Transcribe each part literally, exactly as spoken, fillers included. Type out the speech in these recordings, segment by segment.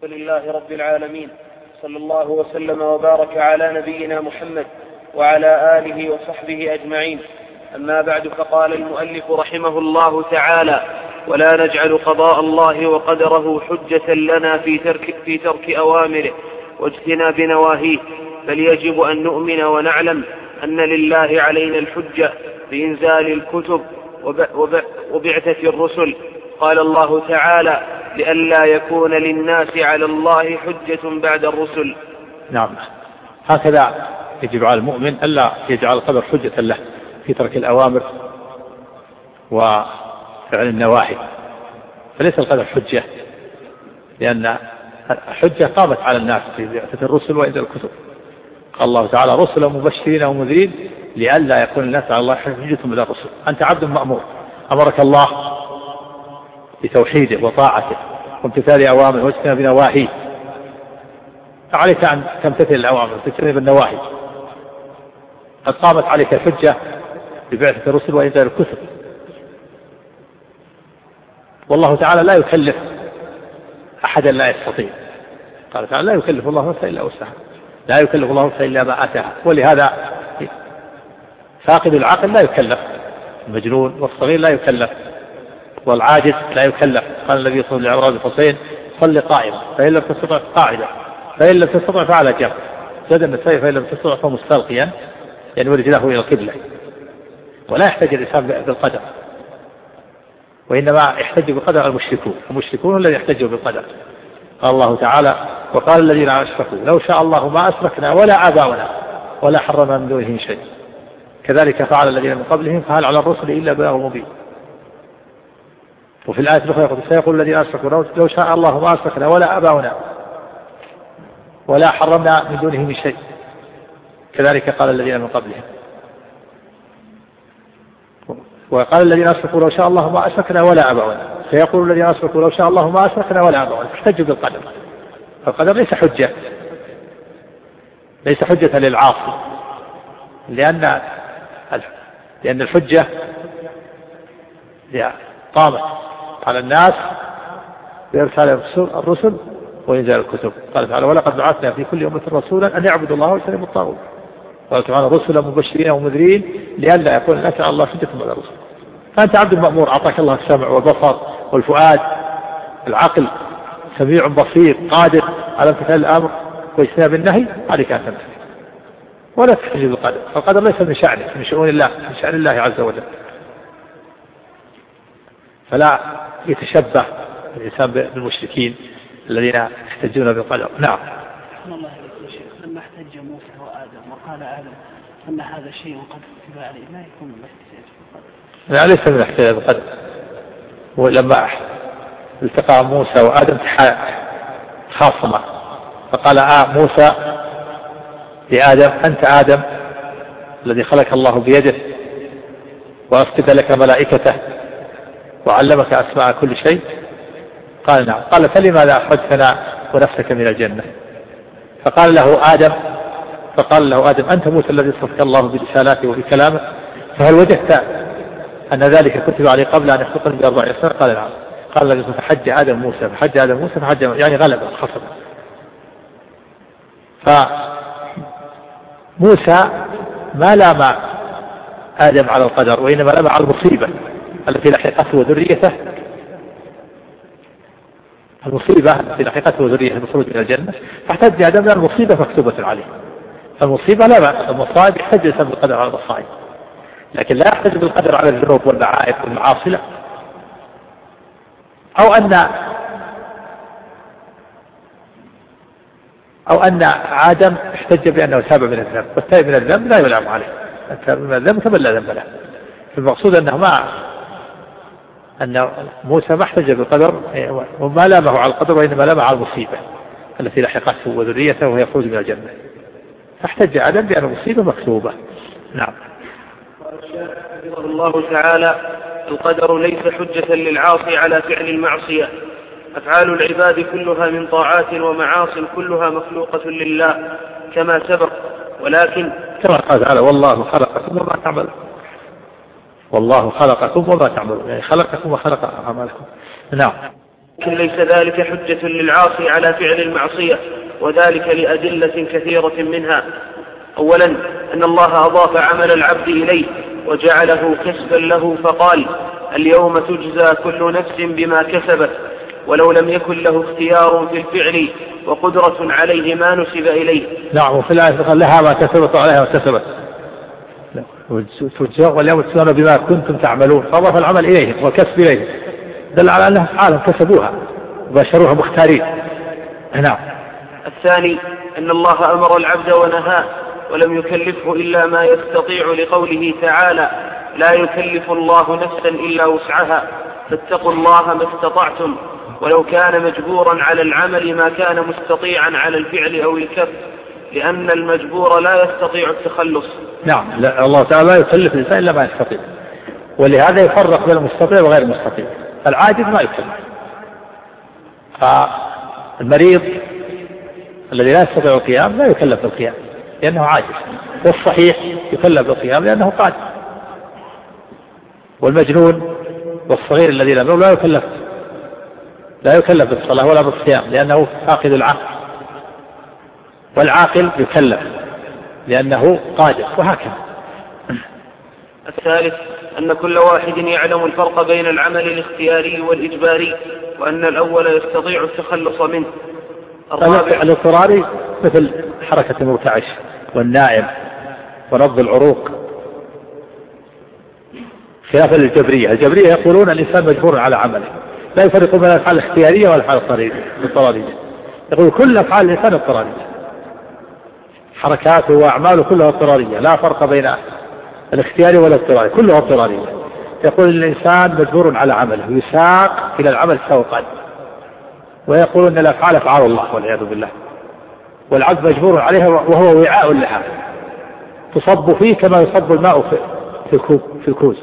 لله رب العالمين، صلى الله وسلم وبارك على نبينا محمد وعلى آله وصحبه أجمعين. أما بعد، فقال المؤلف رحمه الله تعالى: ولا نجعل قضاء الله وقدره حجة لنا في ترك, في ترك أوامره واجتناب نواهيه، بل يجب أن نؤمن ونعلم أن لله علينا الحجة بإنزال الكتب وبعثة الرسل. قال الله تعالى: لئلا يكون للناس على الله حجة بعد الرسل. نعم، هكذا يجب على المؤمن ألا يجعل القدر حجة له في ترك الأوامر وفعل النواهي، فليس القدر حجة، لأن الحجة قامت على الناس في بعثة الرسل وإنزال الكتب. قال الله تعالى: رسلا مبشرين ومنذرين لئلا يكون الناس على الله حجة بعد الرسل. أنت عبد مأمور، أمرك الله بتوحيده وطاعته وامتثال أوامره واجتناب نواهيه، فعليك أن تمتثل الأوامر وتجتنب النواهي. قد قامت عليك الحجة ببعثة الرسل وإنزال الكتب، والله تعالى لا يكلف أحدا لا يستطيع. قال تعالى: لا يكلف الله نفسا إلا وسعها، لا يكلف الله نفسا إلا ما آتاها. ولهذا فاقد العقل لا يكلف، المجنون والصغير لا يكلف، والعاجز لا يكلف. قال النبي صلى الله عليه وسلم: الحسين صل قائما فإن لم تستطع قاعدا فإن لم تستطع فعلى جنب. زاد النسائي: فإن لم تستطع فمستلقيا، يعني ورجله إلى القبلة. ولا يحتاج الإنسان بالقدر، وإنما يحتج بالقدر المشركون، المشركون الذين يحتجوا بالقدر. قال الله تعالى: وقال الذين أشركوا لو شاء الله ما أشركنا ولا آباؤنا ولا حرمنا من دونه شيء كذلك فعل الذين من قبلهم فهل على الرسل إلا بلاغ مبين. وفي الآية الأخرى: سيقول الذين أشركوا لو شاء الله ما أشركنا ولا آباؤنا ولا حرمنا من دونه من شيء كذلك قال الذين من قبلهم. وقال الذين أشركوا لو شاء الله ما أشركنا ولا آباؤنا، سيقول الذين أشركوا لو شاء الله ما أشركنا ولا آباؤنا. احتجوا بالقدر، فالقدر ليس حجة، ليس حجة للعاصي، لأن لأن الحجة قامت على الناس بإرسال الرسل وإنزال الكتب. قال تعالى: ولقد بعثنا في كل أمة رسولا أن يعبدوا الله واجتنبوا الطاغوت. قال تعالى: رسلا مبشرين ومنذرين لئلا يكون الناس على الله حجة بعد الرسل. فأنت عبد المأمور، أعطاك الله السمع والبصر والفؤاد، العقل، سميع بصير قادر على امتثال الأمر واجتناب النهي، عليك أن تمتثل ولا تحتج بالقدر. القدر ليس من شأنه، من شؤون الله، من شأن الله عز وجل، فلا يتشبه الإنسان بالمشركين الذين يحتجون بالقدر. نعم. الله يا شيخ، لما احتج موسى وآدم وقال آدم أن هذا شيء قد كتب عليه، ما يكون من الاحتجاج بالقدر؟ لا، ليس من الاحتجاج بالقدر. ولما التقى موسى وآدم خاصمة، فقال آه موسى لآدم: أنت آدم الذي خلق الله بيده وأسجد لك ملائكته وعلمك أسماء كل شيء؟ قال: نعم. قال: فلماذا أخرجتنا ونفسك من الجنة؟ فقال له آدم فقال له آدم: أنت موسى الذي صفك الله برسالاته وبكلامه، فهل وجدت أن ذلك كتب عليه قبل أن يخلقني بأربعين سنة؟ قال: نعم. قال الذي فحج آدم موسى فحج آدم موسى فحج، يعني غلب خصم. فموسى ما لام آدم على القدر، وإنما لام على المصيبة التي لحقته وذريته، المصيبة التي لحقته وذريته بالخروج من الجنة، فاحتج آدم لأن المصيبة مكتوبة عليه. المصيبة لا بأس، المصائب يحتج الإنسان بالقدر على المصائب، لكن لا يحتج بالقدر على الذنوب والمعائب والمعاصي. لا. أو أن أو أن آدم احتج بأنه تاب من الذنب، والتائب من الذنب لا يلام عليه، التائب من الذنب كمن لا ذنب له. المقصود أنه ما أن موسى ما احتج بالقدر وما لامه على القدر، وإنما لامه على المصيبة التي لحقته وذريته وهي خروج من الجنة، فاحتج آدم بأن المصيبة مكتوبة. نعم. قال الله تعالى: القدر ليس حجة للعاصي على فعل المعصية. أفعال العباد كلها من طاعات ومعاص كلها مخلوقة لله كما سبق، ولكن كما قال تعالى: والله خلقكم وما تعملون. والله خلقكم وما تعملون، يعني خلقكم وخلق أعمالكم. نعم. لكن ليس ذلك حجة للعاصي على فعل المعصية، وذلك لأدلة كثيرة منها. أولا أن الله أضاف عمل العبد إليه وجعله كسبا له، فقال: اليوم تجزى كل نفس بما كسبت، ولو لم يكن له اختيار في الفعل وقدرة عليه ما نسب إليه. نعم. وفي الآية قال: لها ما كسبت وعليها ما كسبت، واليوم تجزون بما كنتم تعملون، فأضاف العمل إليهم والكسب إليهم، دل على أنها فعلا كسبوها وباشروها مختارين. نعم. الثاني أن الله أمر العبد ونهاه ولم يكلفه إلا ما يستطيع، لقوله تعالى: لا يكلف الله نفسا إلا وسعها، فاتقوا الله ما استطعتم، ولو كان مجبورا على العمل ما كان مستطيعا على الفعل أو الكف، لأن المجبور لا يستطيع التخلص. نعم. لا، الله تعالى لا يكلف الإنسان إلا ما يستطيع، ولهذا يفرق بين المستطيع وغير المستطيع. العاجز ما يكلف، فالمريض الذي لا يستطيع القيام لا يكلف بالقيام لأنه عاجز، والصحيح يكلف بالقيام لأنه قادر، والمجنون والصغير الذي لم يبلغ لا يكلف لا يكلف بالصلاة ولا بالصيام لأنه فاقد العقل، والعاقل يكلف لأنه قادر، وهكذا. الثالث أن كل واحد يعلم الفرق بين العمل الاختياري والإجباري، وأن الأول يستطيع التخلص منه. الرابع الاضطراري مثل حركة المرتعش والنائم ونبض العروق، خلافا للجبرية. الجبرية يقولون الإنسان مجبور على عمله، لا يفرقون بين الأفعال الاختيارية والأفعال الاضطرارية، يقول كل أفعال الإنسان اضطرارية، حركاته وأعماله كلها اضطرارية، لا فرق بين الاختياري والاضطراري، كلها اضطرارية. يقول الإنسان مجبور على عمله، يساق إلى العمل سوقا، ويقولون أن الأفعال أفعال الله والعياذ بالله، والعبد مجبور عليها وهو وعاء لها تصب فيه كما يصب الماء في في الكوز.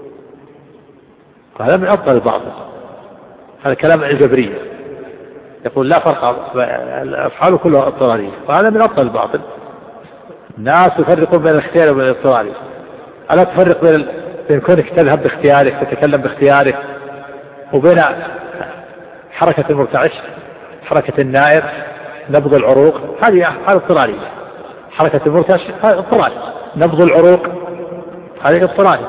وهذا من أفضل الباطل، هذا كلام الجبرية، يقول لا فرق، الأفعال كلها اضطرارية، وهذا من أفضل الباطل. الناس يفرقون بين الاختيار وبين الاضطراري، ألا تفرق بين بين كونك تذهب باختيارك تتكلم باختيارك، وبين حركة المرتعش، حركة النائر، نبض العروق، هذه هذه اضطرارية. حركة المرتعش هذا اضطراري، نبض العروق هذه اضطراري،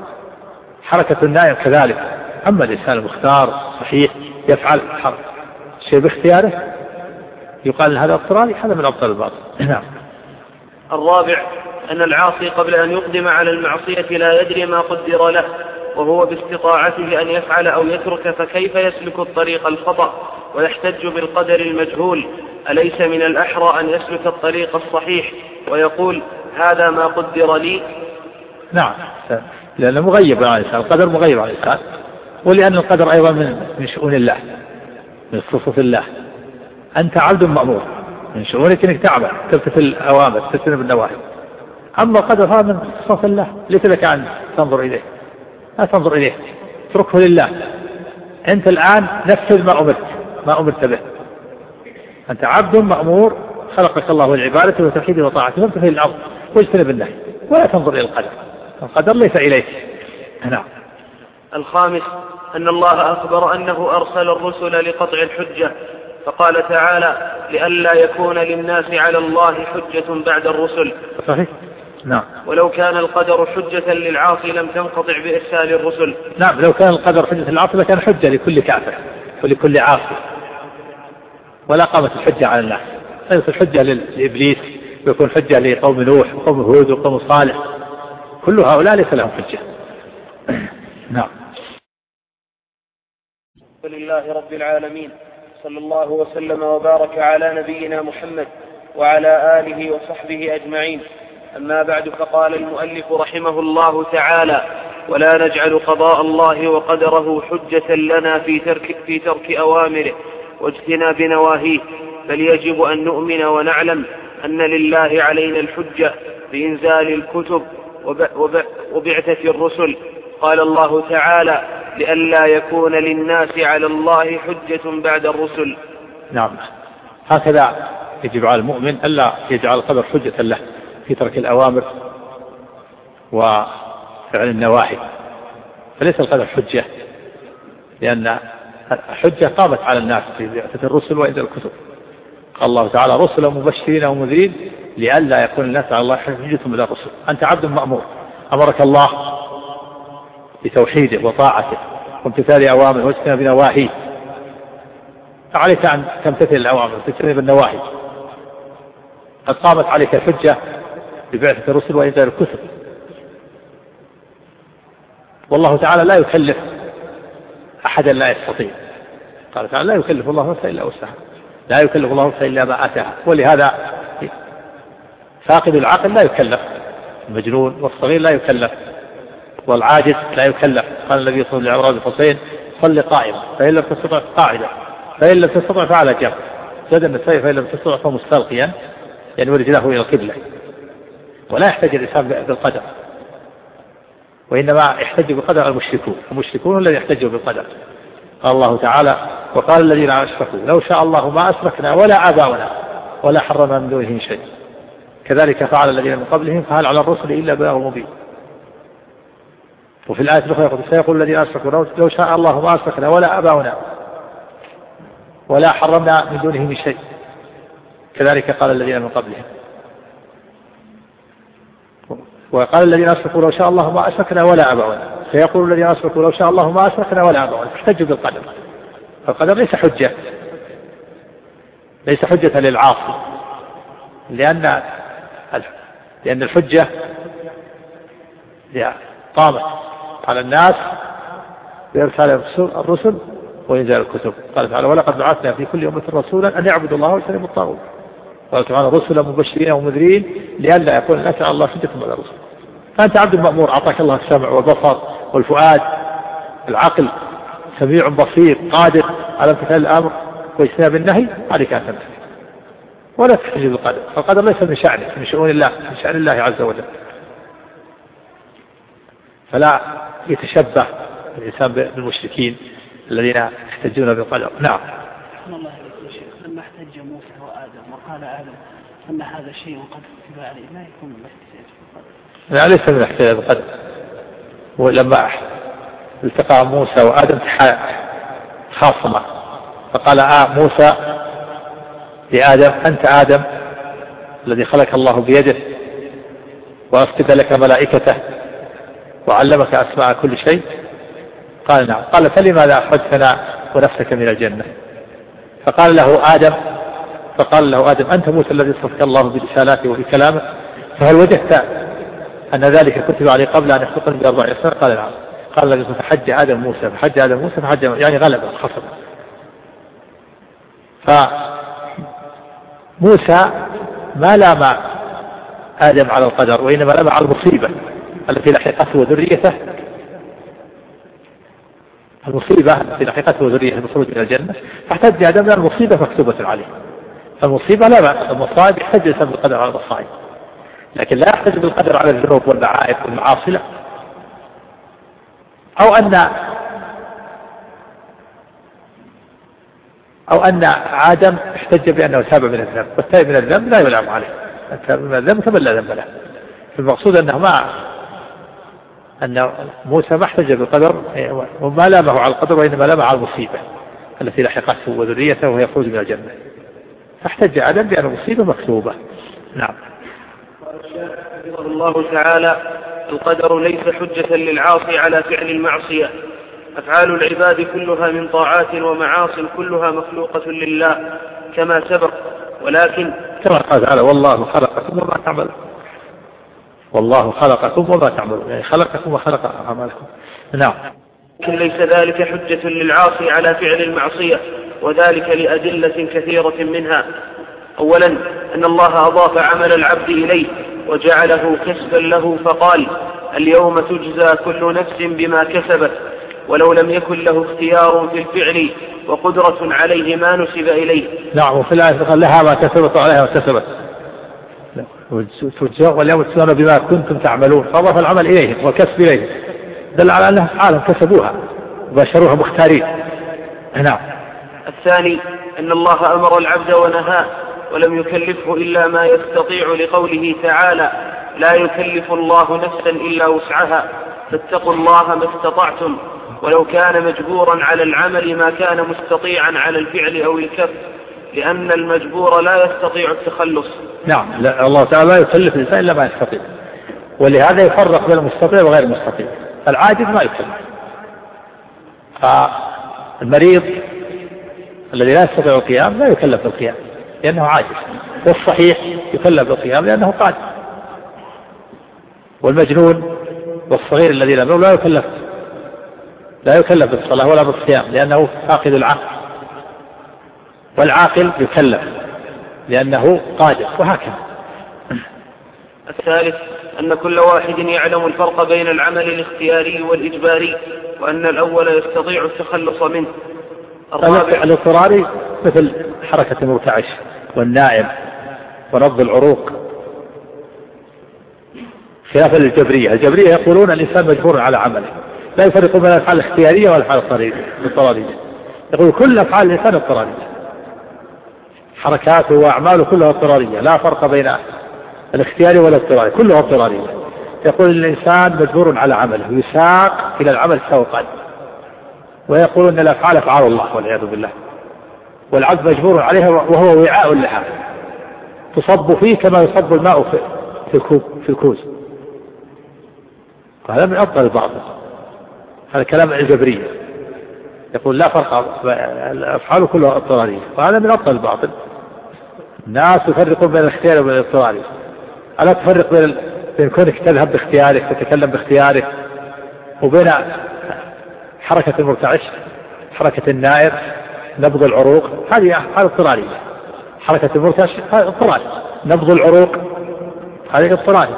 حركة النائر كذلك. أما الإنسان المختار صحيح يفعل شيء باختياره يقال هذا اضطراري، هذا من أبطل الباطل. نعم. الرابع أن العاصي قبل أن يقدم على المعصية لا يدري ما قدر له، وهو باستطاعته أن يفعل أو يترك، فكيف يسلك الطريق الخطأ ويحتج بالقدر المجهول؟ أليس من الأحرى أن يسلك الطريق الصحيح ويقول هذا ما قدر لي؟ نعم، لأنه مغيب على الإنسان، القدر مغيب على الإنسان، ولأن القدر أيضا من من شؤون الله، من صفوف الله. أنت عبد مأمور، من شؤونك أنك تعمل تمتثل الأوامر تجتنب النواهي، أما القدر هذا من صفوف الله، ليس لك أن تنظر إليه، لا تنظر إليه، اتركه لله. أنت الآن نفذ ما أمرت ما أمرت به، أنت عبد مأمور، خلقك الله العبادة وتوحيده وطاعته، فامتثل الأمر واجتنب النهي، ولا تنظر إلى القدر، القدر ليس إليك. نعم. الخامس أن الله أخبر أنه أرسل الرسل لقطع الحجة، فقال تعالى لئلا يكون للناس على الله حجة بعد الرسل. صحيح. نعم. ولو كان القدر حجة للعاصي لم تنقطع بإرسال الرسل. نعم، لو كان القدر حجة للعاصي لكان حجة لكل كافر ولكل عاصي، ولا قامت الحجة على الناس. ليس الحجة لإبليس، ويكون حجة لقوم نوح وقوم هود وقوم صالح، كل هؤلاء ليس لهم حجة. نعم. ولله رب العالمين، صلى الله وسلم وبارك على نبينا محمد وعلى آله وصحبه أجمعين. أما بعد، فقال المؤلف رحمه الله تعالى: ولا نجعل قضاء الله وقدره حجة لنا في ترك, في ترك أوامره واجتناب نواهيه، بل يجب أن نؤمن ونعلم أن لله علينا الحجة بإنزال الكتب وبعثة الرسل. قال الله تعالى: لئلا يكون للناس على الله حجة بعد الرسل. نعم، هكذا يجب على المؤمن ألا يجعل القدر حجة له في ترك الأوامر وفعل النواهي، فليس القدر حجة، لأن الحجة قامت على الناس في بعثة الرسل وإنزال الكتب. قال الله تعالى رسلا مبشرين ومنذرين لئلا يكون الناس على الله حجة من الرسل. أنت عبد مأمور، أمرك الله بتوحيده وطاعته وامتثال أوامره واجتناب نواهيه، فعليك أن تمتثل الأوامر وتجتنب النواهي. قد قامت عليك الحجة ببعثة الرسل وإنزال الكتب. والله تعالى لا يكلف أحدا لا يستطيع. قال تعالى لا يكلف الله نفسا إلا وسعها، لا يكلف الله نفسا إلا ما آتاها. ولهذا فاقد العقل لا يكلف، المجنون والصغير لا يكلف، والعاجز لا يكلف. قال النبي صلى الله عليه وسلم لعمران الحسين صل قائما فإن لم تستطع قاعدا فإن لم تستطع فعلى جنب، زاد النسائي فإن لم تستطع فمستلقيا، يعني ورجله إلى القبلة. ولا يحتاج الإنسان بالقدر، وإنما يحتج بالقدر المشركون، المشركون الذين يحتجوا بالقدر. قال الله تعالى وقال الذين أشركوا لو شاء الله ما أشركنا ولا آباؤنا ولا حرمنا من دونه شيء كذلك فعل الذين من قبلهم فهل على الرسل إلا بلاغ مبين. وفي الآية الأخرى يقول سيقول الذين أشركوا لو شاء الله ما أشركنا ولا آباؤنا ولا حرمنا من دونه من شيء كذلك قال الذين من قبلهم. وقال الذين أشركوا لو شاء الله ما أشركنا ولا آباؤنا، سيقول الذين أشركوا لو شاء الله ما أشركنا ولا آباؤنا. احتجوا بالقدر، فالقدر ليس حجة، ليس حجة للعاصي، لأن لأن الحجة قامت على الناس بإرسال الرسل وإنزال الكتب. قال تعالى ولقد بعثنا في كل أمة رسولا أن يعبدوا الله واجتنبوا الطاغوت. قال تعالى رسلا مبشرين ومنذرين لئلا يكون الناس على الله حجة على الرسل. فأنت عبد المأمور، أعطاك الله السمع والبصر والفؤاد، العقل، سميع بصير قادر على امتثال الأمر واجتناب النهي، عليك أن تمتثل ولا تحتج بالقدر. القدر ليس من شأنه، من شؤون الله، من شأن الله عز وجل. فلا يتشبه الإنسان بالمشركين الذين يحتجون بالقدر. نعم. الله يا شيخ، لما احتج موسى وآدم وقال آدم أن هذا شيء قد كتب عليه ما يكون من الاحتجاج بالقدر؟ لا، ليس من الاحتجاج بالقدر. ولما التقى موسى وآدم خاصمة فقال آه موسى لآدم أنت آدم الذي خلق الله بيده وأسجد لك ملائكته وعلمك أسماء كل شيء؟ قال نعم. قال فلماذا أخرجتنا ونفسك من الجنة؟ فقال له آدم فقال له آدم أنت موسى الذي صفك الله برسالاته وبكلامه، فهل وجدت أن ذلك كتب عليه قبل أن يخلقني بأربع سنة؟ قال نعم. قال الذي فحج آدم موسى فحج آدم موسى فحج يعني غلب خصم. فموسى ما لام آدم على القدر، وإنما لام على المصيبة التي لحقته وذريته، المصيبة التي لحقته وذريته بالخروج من الجنة، فاحتج آدم لأن المصيبة مكتوبة عليه. فالمصيبة لا بأس، المصائب يحتج الإنسان بالقدر على المصائب، لكن لا يحتج بالقدر على الذنوب والمعائب والمعاصي لا. أو أن أو أن آدم احتج بأنه تاب من الذنب، والتائب من الذنب لا يلام عليه، التائب من الذنب كمن لا ذنب له. المقصود أنه ما أن موسى ما احتج بالقدر وما لامه على القدر، وإنما لامه على المصيبة التي لحقته وذريته وهي خروج من الجنة، فاحتج آدم بأن المصيبة مكتوبة. نعم. قال الله تعالى القدر ليس حجة للعاصي على فعل المعصية، أفعال العباد كلها من طاعات ومعاص كلها مخلوقة لله كما سبق، ولكن كما قال تعالى والله خلقكم وما تعملون، والله خلقكم وما تعملون، يعني خلقكم وخلق أعمالكم. نعم. لكن ليس ذلك حجة للعاصي على فعل المعصية، وذلك لأدلة كثيرة منها. أولا أن الله أضاف عمل العبد إليه وجعله كسبا له، فقال اليوم تجزى كل نفس بما كسبت، ولو لم يكن له اختيار في الفعل وقدرة عليه ما نسب إليه. نعم. وفي الآية قال لها ما كسبت وعليها ما كسبت، واليوم تجزون بما كنتم تعملون، فأضاف العمل إليهم والكسب إليهم، دل على أنها أفعال كسبوها وبشروها مختارين. نعم. الثاني أن الله أمر العبد ونهاه ولم يكلفه إلا ما يستطيع، لقوله تعالى لا يكلف الله نفسا إلا وسعها فاتقوا الله ما استطعتم، ولو كان مجبورا على العمل ما كان مستطيعا على الفعل أو الكف، لأن المجبور لا يستطيع التخلص. نعم، لا الله تعالى لا يكلف الإنسان إلا ما يستطيع، ولهذا يفرق بين المستطيع وغير المستطيع. العاجز ما يكلف، فالمريض الذي لا يستطيع القيام لا يكلف بالقيام لأنه عاجز، والصحيح يكلف بالقيام لأنه قادر، والمجنون والصغير الذي لا يبلغ لا يكلف لا يكلف بالصلاة ولا بالصيام لأنه فاقد العقل، والعاقل يكلف لأنه قادر، وهكذا. الثالث أن كل واحد يعلم الفرق بين العمل الاختياري والإجباري، وأن الأول يستطيع التخلص منه. الرابع الاضطراري مثل حركة المرتعش والنائم ونبض العروق، خلافا للجبرية. الجبرية يقولون الإنسان مجبور على عمله، لا يفرقون بين الأفعال الاختيارية والأفعال الاضطرارية، يقول كل أفعال الإنسان اضطرارية، حركاته وأعماله كلها اضطرارية، لا فرق بين الاختياري والاضطراري، كلها اضطرارية. يقول الإنسان مجبور على عمله، يساق إلى العمل سوقا، ويقولون أن الأفعال أفعال الله والعياذ بالله، والعبد مجبور عليها وهو وعاء لها تصب فيه كما يصب الماء في في الكوب في الكوز. وهذا من أفضل الباطل، هذا كلام الجبرية، يقول لا فرق، الأفعال كلها اضطرارية، وهذا من أفضل الباطل. الناس يفرقون بين الاختيار وبين الاضطراري، ألا تفرق بين بين كونك تذهب باختيارك تتكلم باختيارك وبين حركة المرتعش، حركة النائر، نبض العروق، هذه هذه اضطرارية. حركة المرتعش هذا اضطراري، نبض العروق هذه اضطراري،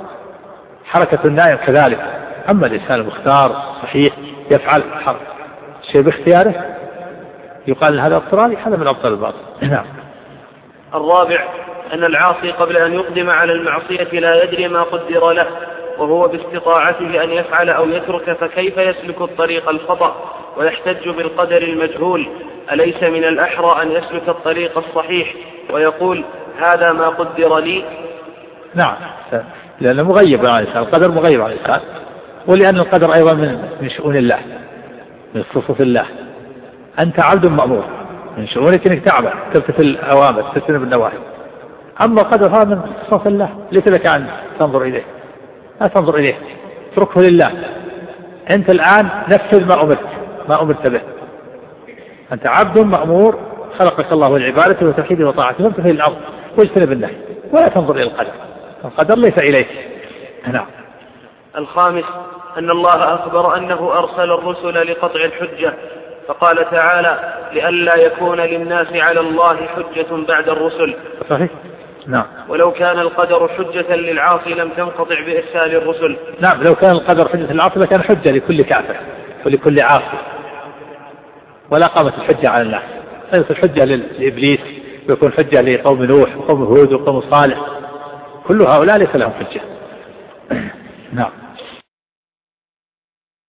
حركة النائر كذلك. أما الإنسان المختار صحيح يفعل شيء باختياره يقال هذا اضطراري، هذا من أبطل الباطل. نعم. الرابع أن العاصي قبل أن يقدم على المعصية لا يدري ما قدر له، وهو باستطاعته أن يفعل أو يترك، فكيف يسلك الطريق الخطأ ويحتج بالقدر المجهول؟ أليس من الأحرى أن يسلك الطريق الصحيح ويقول هذا ما قدر لي؟ نعم، لأنه مغيب عن الإنسان، القدر مغيب عن الإنسان، ولأن القدر أيضا من من شؤون الله، من صفوف الله. أنت عبد مأمور، من شؤونك أنك تعمل تمتثل الأوامر تجتنب النواهي، أما القدر هذا من صفوف الله، ليس لك أن تنظر إليه، لا تنظر إليه، اتركه لله. أنت الآن نفذ ما أمرت ما أمرت به، أنت عبد مأمور، خلقك الله العبادة وتوحيده وطاعته، فامتثل الأمر واجتنب النهي، ولا تنظر إلى القدر، القدر ليس إليك. نعم. الخامس أن الله أخبر أنه أرسل الرسل لقطع الحجة، فقال تعالى لئلا يكون للناس على الله حجة بعد الرسل. صحيح. نعم. ولو كان القدر حجة للعاصي لم تنقطع بإرسال الرسل. نعم، لو كان القدر حجة للعاصي لكان حجة لكل كافر ولكل عاصي، ولا قامت الحجة على الناس. ليس الحجة لإبليس، ويكون حجة لقوم نوح وقوم هود وقوم صالح، كل هؤلاء ليس لهم حجة. نعم.